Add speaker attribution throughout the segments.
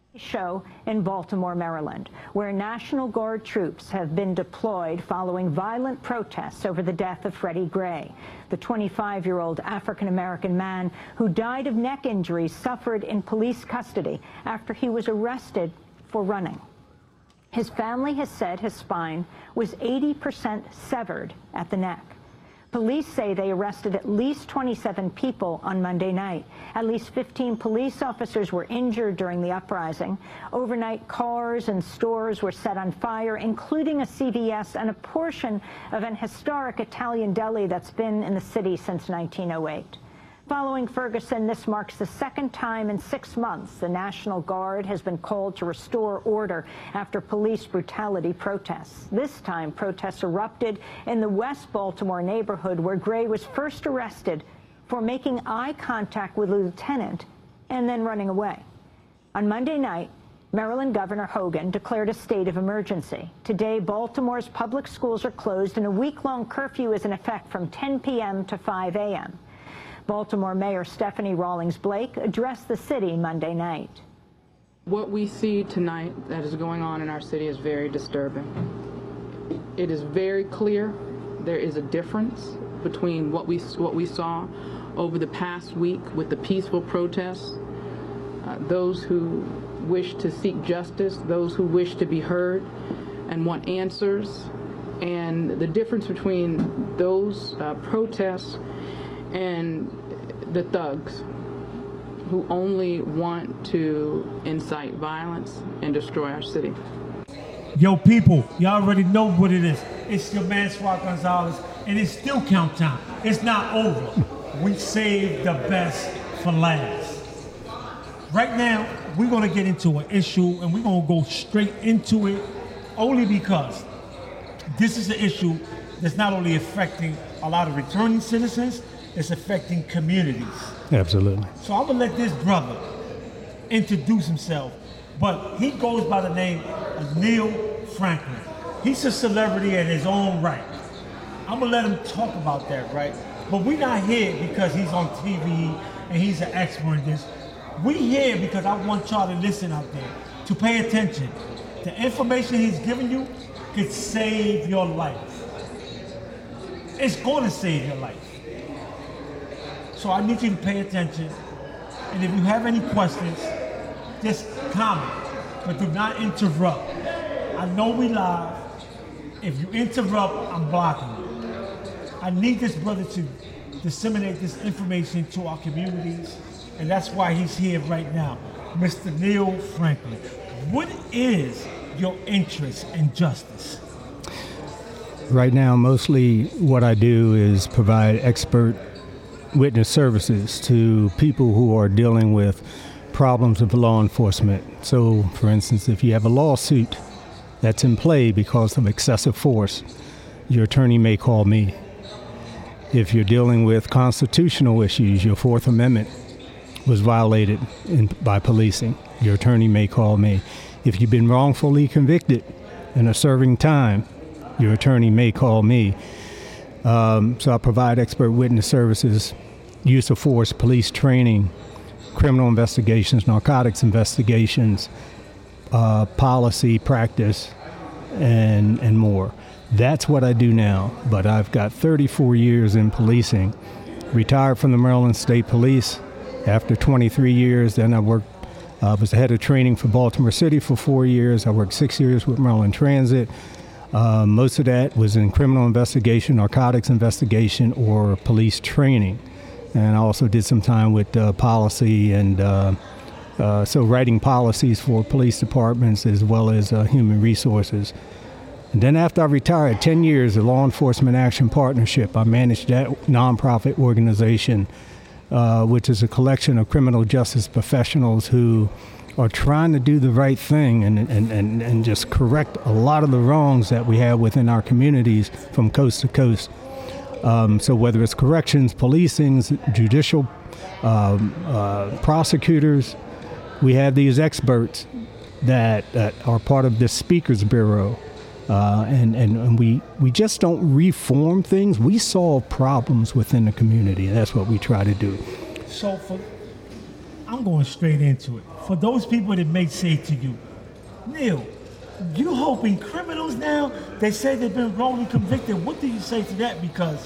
Speaker 1: Show in Baltimore, Maryland, where National Guard troops have been deployed following violent protests over the death of Freddie Gray. The 25-year-old African-American man who died of neck injuries suffered in police custody after he was arrested for running. His family has said his spine was 80% severed at the neck. Police say they arrested at least 27 people on Monday night. At least 15 police officers were injured during the uprising. Overnight, cars and stores were set on fire, including a CVS and a portion of an historic Italian deli that's been in the city since 1908. Following Ferguson, this marks the second time in 6 months the National Guard has been called to restore order after police brutality protests. This time, protests erupted in the West Baltimore neighborhood where Gray was first arrested for making eye contact with a lieutenant and then running away. On Monday night, Maryland Governor Hogan declared a state of emergency. Today, Baltimore's public schools are closed and a week-long curfew is in effect from 10 p.m. to 5 a.m. Baltimore Mayor Stephanie Rawlings Blake addressed the city Monday night.
Speaker 2: What we see tonight that is going on in our city is very disturbing. It is very clear there is a difference between what we saw over the past week with the peaceful protests, those who wish to seek justice, those who wish to be heard and want answers, and the difference between those protests and the thugs who only want to incite violence and destroy our city.
Speaker 3: Yo, people, y'all already know what it is. It's your man, Swat Gonzalez, and it's still count time. It's not over. We saved the best for last. Right now, we're going to get into an issue, and we're going to go straight into it only because this is an issue that's not only affecting a lot of returning citizens, it's affecting communities.
Speaker 4: Absolutely.
Speaker 3: So I'm going to let this brother introduce himself, but he goes by the name of Neil Franklin. He's a celebrity in his own right. I'm going to let him talk about that, right? But we're not here because he's on TV and he's an expert in this. We here because I want y'all to listen out there, to pay attention. The information he's giving you could save your life. It's going to save your life. So I need you to pay attention. And if you have any questions, just comment, but do not interrupt. I know we live. If you interrupt, I'm blocking you. I need this brother to disseminate this information to our communities, and that's why he's here right now. Mr. Neil Franklin, what is your interest in justice?
Speaker 4: Right now, mostly what I do is provide expert witness services to people who are dealing with problems with law enforcement. So, for instance, if you have a lawsuit that's in play because of excessive force, your attorney may call me. If you're dealing with constitutional issues, your Fourth Amendment was violated by policing, your attorney may call me. If you've been wrongfully convicted and are serving time, your attorney may call me. So I provide expert witness services, use of force, police training, criminal investigations, narcotics investigations, policy, practice, and more. That's what I do now, but I've got 34 years in policing, retired from the Maryland State Police after 23 years. Then I was the head of training for Baltimore City for 4 years. I worked 6 years with Maryland Transit. Most of that was in criminal investigation, narcotics investigation, or police training. And I also did some time with policy and so writing policies for police departments as well as human resources. And then after I retired, 10 years of Law Enforcement Action Partnership, I managed that nonprofit organization, which is a collection of criminal justice professionals who are trying to do the right thing and just correct a lot of the wrongs that we have within our communities from coast to coast. So whether it's corrections, policing, judicial, prosecutors, we have these experts that are part of this Speakers Bureau. And we just don't reform things. We solve problems within the community. That's what we try to do.
Speaker 3: So I'm going straight into it. for those people that may say to you, Neil, you helping criminals now? They say they've been wrongly convicted. What do you say to that? Because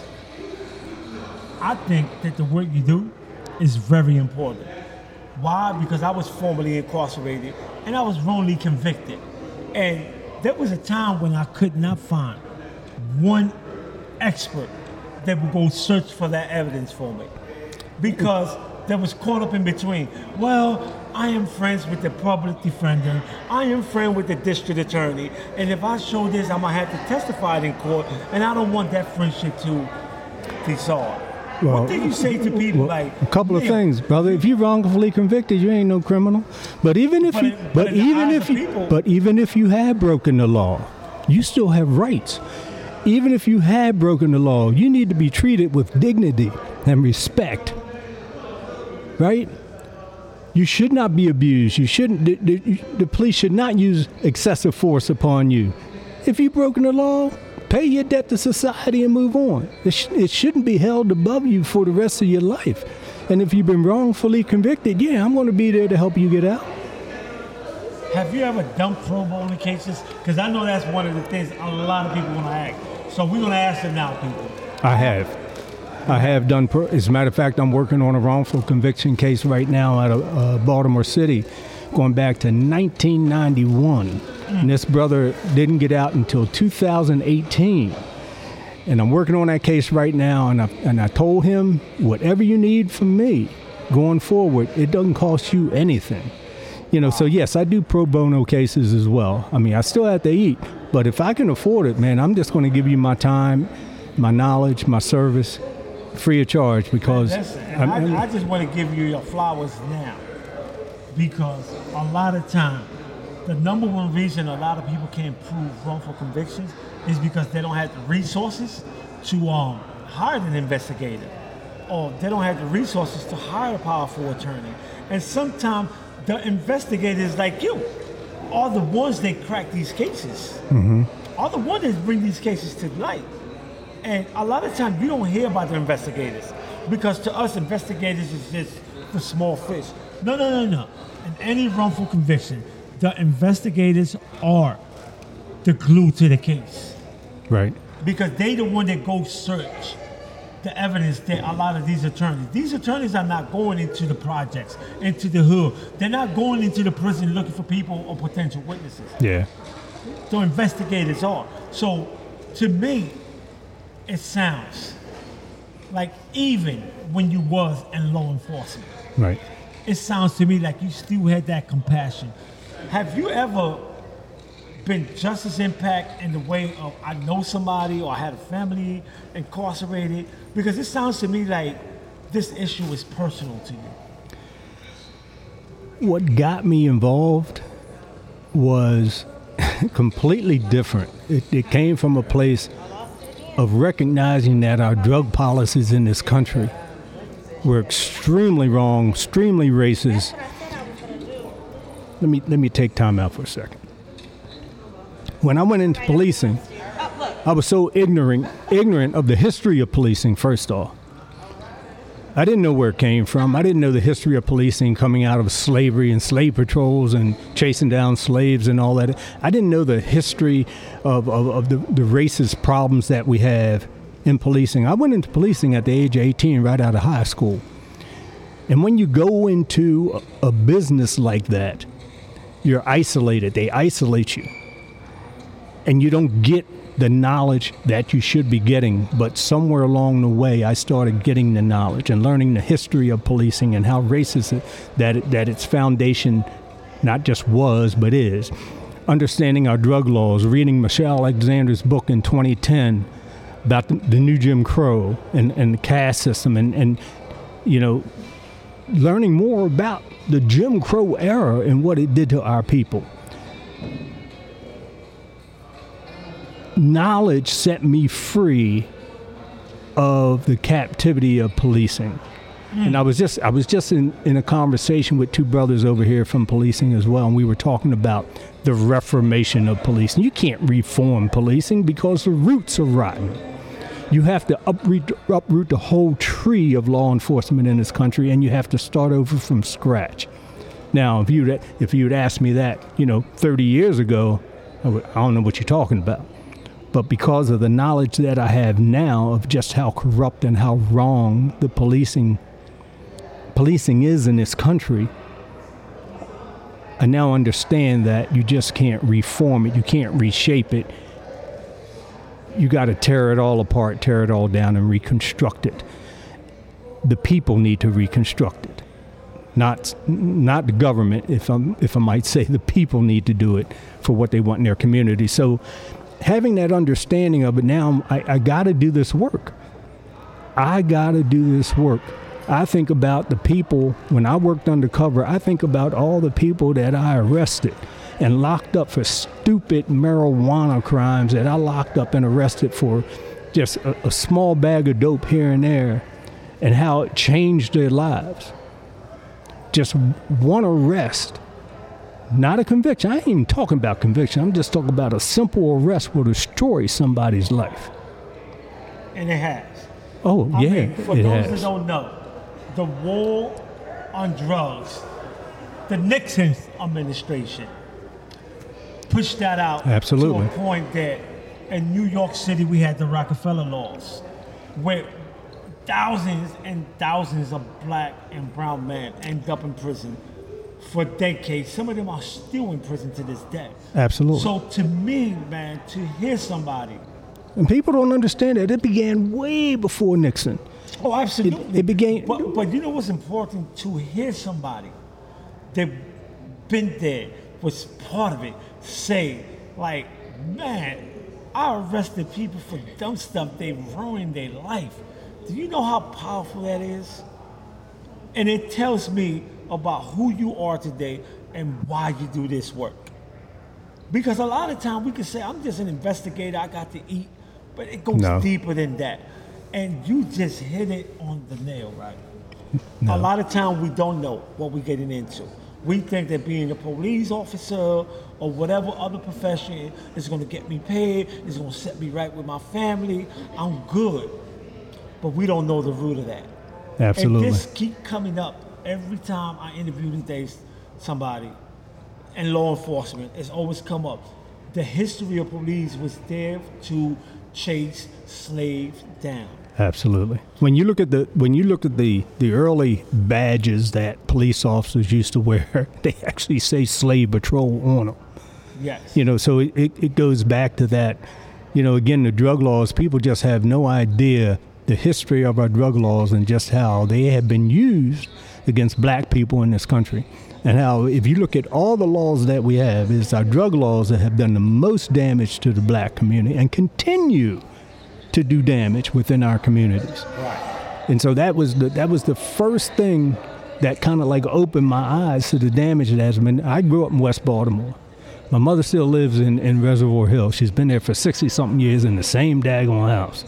Speaker 3: I think that the work you do is very important. Why? Because I was formerly incarcerated and I was wrongly convicted. And there was a time when I could not find one expert that would go search for that evidence for me. Because that was caught up in between. Well, I am friends with the public defender. I am friend with the district attorney. And if I show this, I'm gonna have to testify in court. And I don't want that friendship to dissolve.
Speaker 4: Well,
Speaker 3: what do you say to people like
Speaker 4: a couple of
Speaker 3: Neil,
Speaker 4: things, brother? If you're wrongfully convicted, you ain't no criminal. But even if even if you have broken the law, you still have rights. Even if you have broken the law, you need to be treated with dignity and respect. Right? You should not be abused. You shouldn't. The police should not use excessive force upon you. If you've broken the law, pay your debt to society and move on. It shouldn't be held above you for the rest of your life. And if you've been wrongfully convicted, yeah, I'm going to be there to help you get out.
Speaker 3: Have you ever done pro bono cases? Because I know that's one of the things a lot of people want to ask. So we're going to ask them now, people.
Speaker 4: I have done, as a matter of fact, I'm working on a wrongful conviction case right now out of Baltimore City, going back to 1991. And this brother didn't get out until 2018. And I'm working on that case right now, and I told him, whatever you need from me going forward, it doesn't cost you anything. You know, so yes, I do pro bono cases as well. I mean, I still have to eat, but if I can afford it, man, I'm just going to give you my time, my knowledge, my service, free of charge, because
Speaker 3: I just want to give you your flowers now, because a lot of time, the number one reason a lot of people can't prove wrongful convictions is because they don't have the resources to hire an investigator, or they don't have the resources to hire a powerful attorney. And sometimes the investigators like you are the ones that crack these cases, are the ones that bring these cases to light. And a lot of times you don't hear about the investigators, because to us, investigators is just the small fish. No. In any wrongful conviction, the investigators are the glue to the case.
Speaker 4: Right.
Speaker 3: Because they the one that go search the evidence that a lot of these attorneys are not going into the projects, into the hood. They're not going into the prison looking for people or potential witnesses.
Speaker 4: Yeah.
Speaker 3: So investigators are. So to me, it sounds like even when you was in law enforcement,
Speaker 4: Right.
Speaker 3: it sounds to me like you still had that compassion. Have you ever been just as impact in the way of I know somebody or I had a family incarcerated? Because it sounds to me like this issue is personal to you.
Speaker 4: What got me involved was completely different. It came from a place of recognizing that our drug policies in this country were extremely wrong, extremely racist. Let me take time out for a second. When I went into policing, I was so ignorant of the history of policing, first off. I didn't know where it came from. I didn't know the history of policing coming out of slavery and slave patrols and chasing down slaves and all that. I didn't know the history of the racist problems that we have in policing. I went into policing at the age of 18, right out of high school. And when you go into a business like that, you're isolated. They isolate you. And you don't get the knowledge that you should be getting. But somewhere along the way, I started getting the knowledge and learning the history of policing and how racist that its foundation not just was, but is. Understanding our drug laws, reading Michelle Alexander's book in 2010 about the new Jim Crow and the caste system, and you know, learning more about the Jim Crow era and what it did to our people. Knowledge set me free of the captivity of policing. And I was just in a conversation with two brothers over here from policing as well, and we were talking about the reformation of policing. You can't reform policing because the roots are rotten. You have to uproot the whole tree of law enforcement in this country, and you have to start over from scratch. Now, if you'd asked me that, 30 years ago, I don't know what you're talking about. But because of the knowledge that I have now of just how corrupt and how wrong the policing is in this country, I now understand that you just can't reform it. You can't reshape it. You got to tear it all apart, tear it all down, and reconstruct it. The people need to reconstruct it, not the government. If I might say, the people need to do it for what they want in their community. So, having that understanding of it now, I got to do this work. I think about the people, when I worked undercover, I think about all the people that I arrested and locked up for stupid marijuana crimes that I locked up and arrested for just a small bag of dope here and there, and how it changed their lives. Just one arrest, not a conviction. I ain't even talking about conviction. I'm just talking about a simple arrest will destroy somebody's life.
Speaker 3: And it has.
Speaker 4: Oh,
Speaker 3: I
Speaker 4: yeah,
Speaker 3: mean, for
Speaker 4: it
Speaker 3: those
Speaker 4: has.
Speaker 3: that don't know, the war on drugs, the Nixon administration pushed that out
Speaker 4: Absolutely.
Speaker 3: to a point that in New York City we had the Rockefeller laws, where thousands and thousands of black and brown men end up in prison for decades. Some of them are still in prison to this day.
Speaker 4: Absolutely.
Speaker 3: So to me, man, to hear somebody,
Speaker 4: And people don't understand that. It began way before Nixon.
Speaker 3: oh, absolutely.
Speaker 4: It began.
Speaker 3: But you know what's important? To hear somebody that been there, was part of it, say, like, man, I arrested people for dumb stuff. They ruined their life. Do you know how powerful that is? And it tells me about who you are today and why you do this work. Because a lot of time we can say, I'm just an investigator, I got to eat, but it goes
Speaker 4: No.
Speaker 3: deeper than that. And you just hit it on the nail, right?
Speaker 4: No.
Speaker 3: A lot of time we don't know what we're getting into. We think that being a police officer or whatever other profession is gonna get me paid, is gonna set me right with my family, I'm good. But we don't know the root of that.
Speaker 4: Absolutely.
Speaker 3: And this keep coming up every time I interview these days somebody in law enforcement. It's always come up. The history of police was there to chase slaves down.
Speaker 4: Absolutely. When you look at the early badges that police officers used to wear, they actually say slave patrol on them.
Speaker 3: Yes.
Speaker 4: So it goes back to that. Again, the drug laws, people just have no idea the history of our drug laws and just how they have been used against black people in this country. And how, if you look at all the laws that we have, it's our drug laws that have done the most damage to the black community and continue to do damage within our communities.
Speaker 3: Right.
Speaker 4: And so that was the first thing that kind of like opened my eyes to the damage that has been. I grew up in West Baltimore. My mother still lives in Reservoir Hill. She's been there for 60-something years in the same daggone house.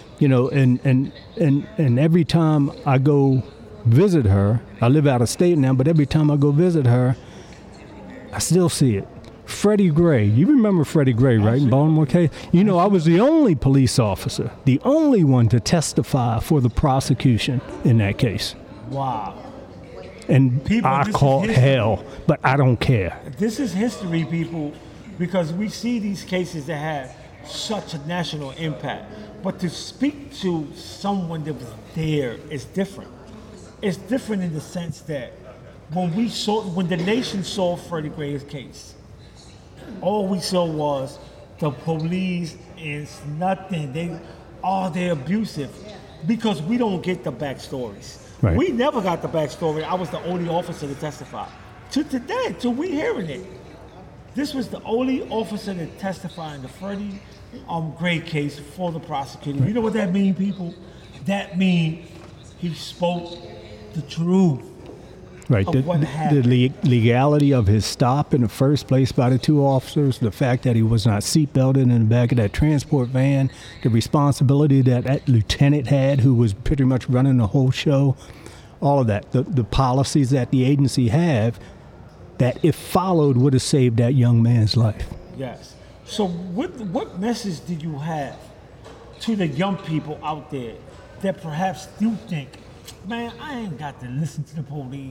Speaker 4: And every time I go visit her, I live out of state now, but every time I go visit her, I still see it. Freddie Gray, you remember Freddie Gray, right, in Baltimore case? I was the only police officer, the only one to testify for the prosecution in that case.
Speaker 3: Wow.
Speaker 4: And
Speaker 3: People,
Speaker 4: I
Speaker 3: this
Speaker 4: caught
Speaker 3: is history.
Speaker 4: hell, but I don't care.
Speaker 3: This is history, people, because we see these cases that have such a national impact. But to speak to someone that was there is different. It's different in the sense that when the nation saw Freddie Gray's case, all we saw was the police is nothing. They're abusive, because we don't get the backstories.
Speaker 4: Right.
Speaker 3: We never got the backstory. I was the only officer to testify. To today, till we hearing it. This was the only officer to testify in the Freddie Gray case for the prosecutor. You know what that mean, people? That mean he spoke the truth.
Speaker 4: Right,
Speaker 3: Of what happened.
Speaker 4: the legality of his stop in the first place by the two officers, the fact that he was not seatbelted in the back of that transport van, the responsibility that lieutenant had, who was pretty much running the whole show, all of that, the policies that the agency have, that if followed would have saved that young man's life.
Speaker 3: Yes. So what message do you have to the young people out there that perhaps do think, man, I ain't got to listen to the police.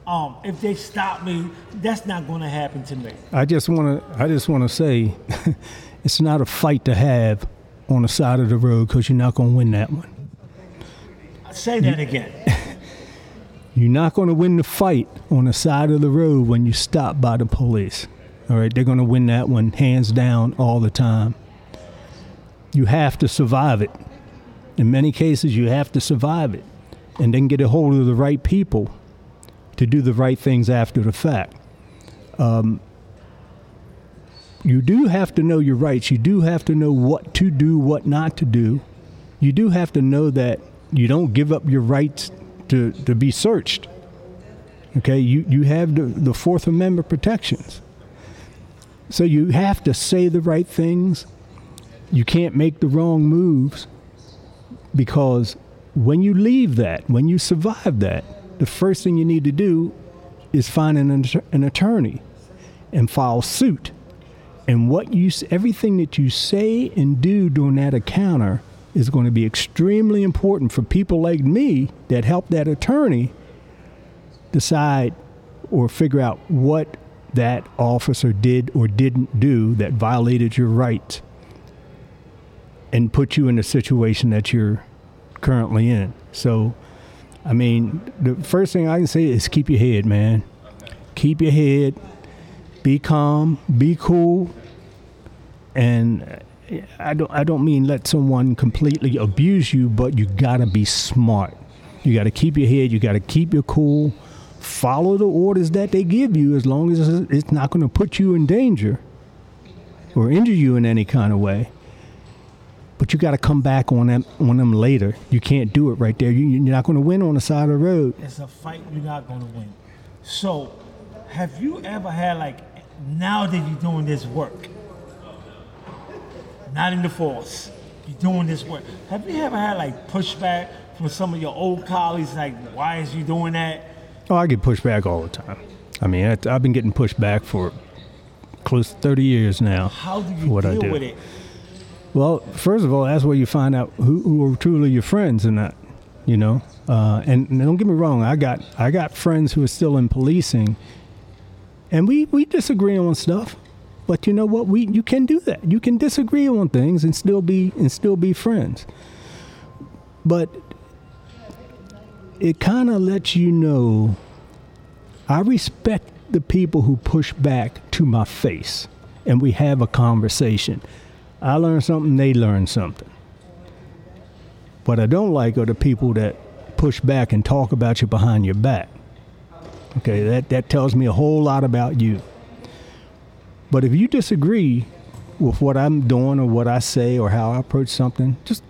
Speaker 3: if they stop me, that's not going to happen to me.
Speaker 4: I just want to say, it's not a fight to have on the side of the road because you're not going to win that one.
Speaker 3: Say that again.
Speaker 4: You're not going to win the fight on the side of the road when you stop by the police. All right, they're going to win that one hands down all the time. You have to survive it. In many cases, you have to survive it and then get a hold of the right people to do the right things after the fact. You do have to know your rights. You do have to know what to do, what not to do. You do have to know that you don't give up your rights to be searched. Okay, you have the Fourth Amendment protections. So you have to say the right things. You can't make the wrong moves, because when you leave that, when you survive that, the first thing you need to do is find an attorney and file suit. And everything that you say and do during that encounter is going to be extremely important for people like me that help that attorney decide or figure out what that officer did or didn't do that violated your rights and put you in the situation that you're currently in. So, I mean, the first thing I can say is keep your head, man. Keep your head. Be calm. Be cool. And I don't mean let someone completely abuse you, but you gotta be smart. You gotta keep your head. You gotta keep your cool. Follow the orders that they give you, as long as it's not going to put you in danger or injure you in any kind of way. But you got to come back on them later. You can't do it right there. You're not going to win on the side of the road.
Speaker 3: It's a fight you're not going to win. So, have you ever had, like, now that you're doing this work, not in the force, you're doing this work, have you ever had, like, pushback from some of your old colleagues, like, why is you doing that?
Speaker 4: Oh, I get pushed back all the time. I mean, I've been getting pushed back for close to 30 years now.
Speaker 3: How do you deal with it?
Speaker 4: Well, first of all, that's where you find out who are truly your friends and not, you know. And don't get me wrong, I got friends who are still in policing, and we disagree on stuff. But you know what? You can do that. You can disagree on things and still be friends. But it kind of lets you know I respect the people who push back to my face and we have a conversation. I learn something, they learn something. What I don't like are the people that push back and talk about you behind your back. Okay, that tells me a whole lot about you. But if you disagree with what I'm doing or what I say or how I approach something, just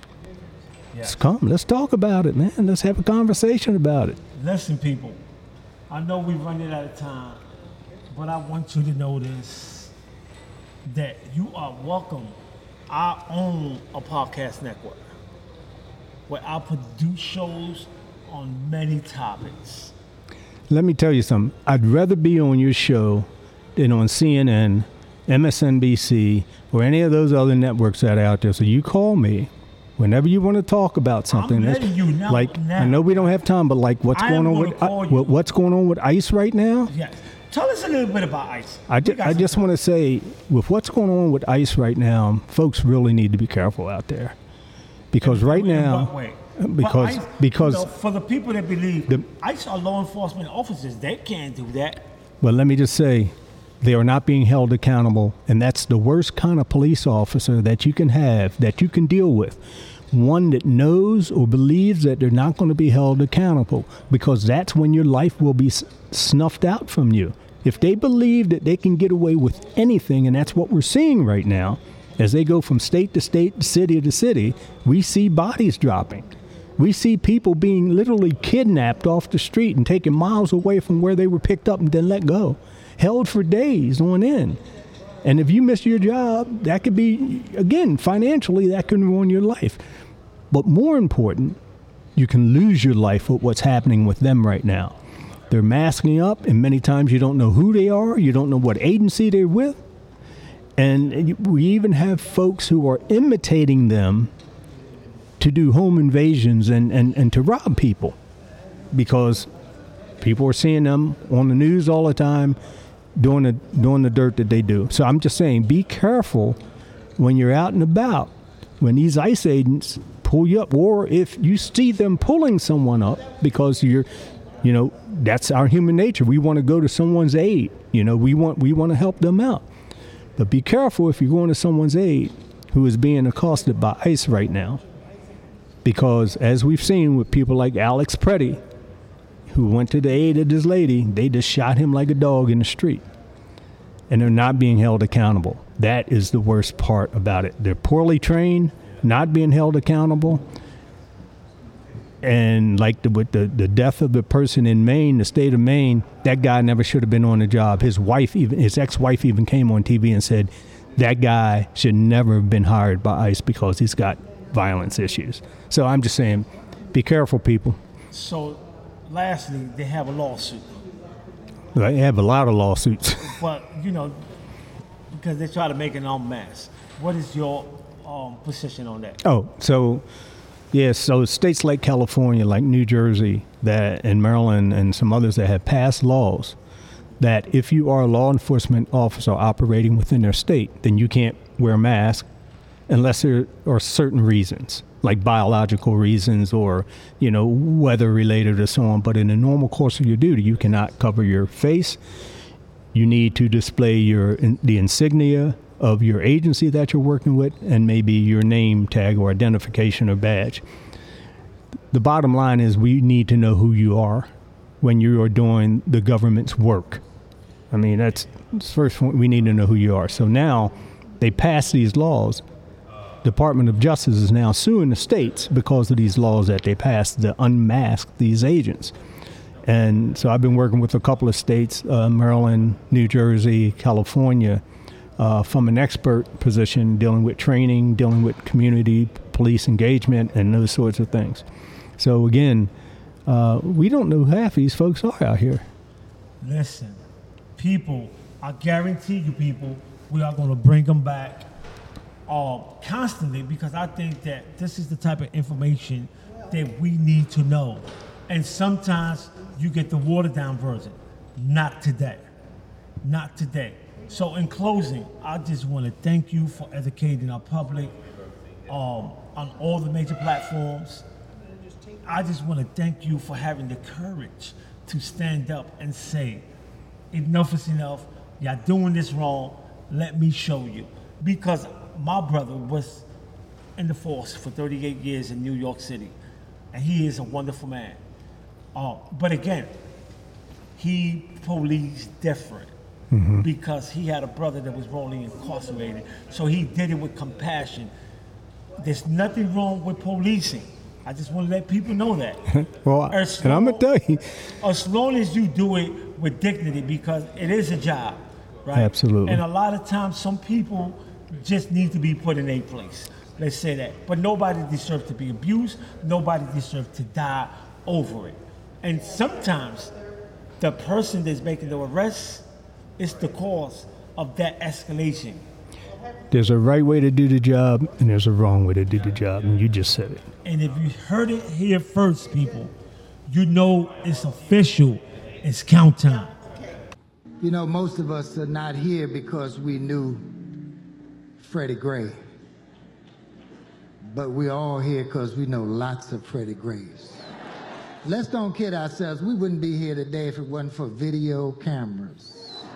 Speaker 4: come. Let's talk about it, man. Let's have a conversation about it.
Speaker 3: Listen, people, I know we're running out of time, but I want you to know this, that you are welcome. I own a podcast network where I produce shows on many topics.
Speaker 4: Let me tell you something. I'd rather be on your show than on CNN, MSNBC, or any of those other networks that are out there. So you call me whenever you want to talk about something.
Speaker 3: I'm letting you know now.
Speaker 4: I know we don't have time, but like what's going on with ICE right now?
Speaker 3: Yes. Tell us a little bit about ICE.
Speaker 4: I just want to say, with what's going on with ICE right now, folks really need to be careful out there. Because right now, because
Speaker 3: you know, for the people that believe ICE are law enforcement officers, they can't do that.
Speaker 4: Well, let me just say, they are not being held accountable, and that's the worst kind of police officer that you can have, that you can deal with. One that knows or believes that they're not going to be held accountable, because that's when your life will be snuffed out from you. If they believe that they can get away with anything, and that's what we're seeing right now, as they go from state to state, city to city, we see bodies dropping. We see people being literally kidnapped off the street and taken miles away from where they were picked up and then let go. Held for days on end. And if you miss your job, that could be, again, financially, that can ruin your life. But more important, you can lose your life with what's happening with them right now. They're masking up, and many times you don't know who they are. You don't know what agency they're with. And we even have folks who are imitating them to do home invasions and to rob people, because People are seeing them on the news all the time, doing the dirt that they do. So I'm just saying, be careful when you're out and about, when these ICE agents pull you up, or if you see them pulling someone up, because that's our human nature. We want to go to someone's aid. We want to help them out. But be careful if you're going to someone's aid who is being accosted by ICE right now. Because as we've seen with people like Alex Preddy, who went to the aid of this lady, they just shot him like a dog in the street. And they're not being held accountable. That is the worst part about it. They're poorly trained, not being held accountable. And like with the death of the person in Maine, the state of Maine, that guy never should have been on the job. His ex-wife even came on TV and said that guy should never have been hired by ICE because he's got violence issues. So I'm just saying, be careful, people.
Speaker 3: So, lastly, they have a lawsuit.
Speaker 4: They have a lot of lawsuits.
Speaker 3: But, because they try to make an en masse. What is your position on that?
Speaker 4: So states like California, like New Jersey, and Maryland, and some others that have passed laws that if you are a law enforcement officer operating within their state, then you can't wear a mask unless there are certain reasons, like biological reasons or, weather related or so on. But in the normal course of your duty, you cannot cover your face. You need to display the insignia of your agency that you're working with, and maybe your name tag or identification or badge. The bottom line is we need to know who you are when you are doing the government's work. I mean, that's the first point. We need to know who you are. So now they pass these laws. Department of Justice is now suing the states because of these laws that they passed to unmask these agents. And so I've been working with a couple of states, Maryland, New Jersey, California, from an expert position, dealing with training, dealing with community police engagement, and those sorts of things. So again, we don't know who half these folks are out here.
Speaker 3: Listen, people, I guarantee you people, we are going to bring them back constantly, because I think that this is the type of information that we need to know. And sometimes you get the watered down version. Not today. Not today. So in closing, I just want to thank you for educating our public on all the major platforms. I just want to thank you for having the courage to stand up and say, enough is enough. Y'all doing this wrong. Let me show you. Because my brother was in the force for 38 years in New York City, and he is a wonderful man. But again, he policed different because he had a brother that was wrongly incarcerated. So he did it with compassion. There's nothing wrong with policing. I just want to let people know that.
Speaker 4: Well, and I'm going to tell you.
Speaker 3: As long as you do it with dignity, because it is a job, right?
Speaker 4: Absolutely.
Speaker 3: And a lot of times, some people just need to be put in a place. Let's say that. But nobody deserves to be abused. Nobody deserves to die over it. And sometimes the person that's making the arrest is the cause of that escalation.
Speaker 4: There's a right way to do the job, and there's a wrong way to do the job, and you just said it.
Speaker 3: And if you heard it here first, people, you know it's official. It's count time.
Speaker 5: Most of us are not here because we knew Freddie Gray. But we're all here because we know lots of Freddie Grays. Let's don't kid ourselves. We wouldn't be here today if it wasn't for video cameras.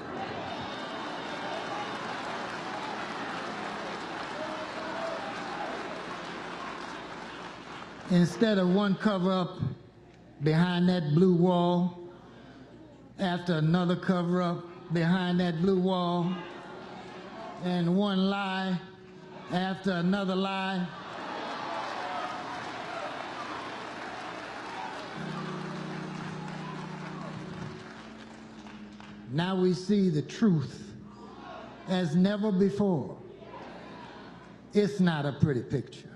Speaker 5: Instead of one cover-up behind that blue wall, after another cover-up behind that blue wall, and one lie after another lie, now we see the truth as never before. It's not a pretty picture.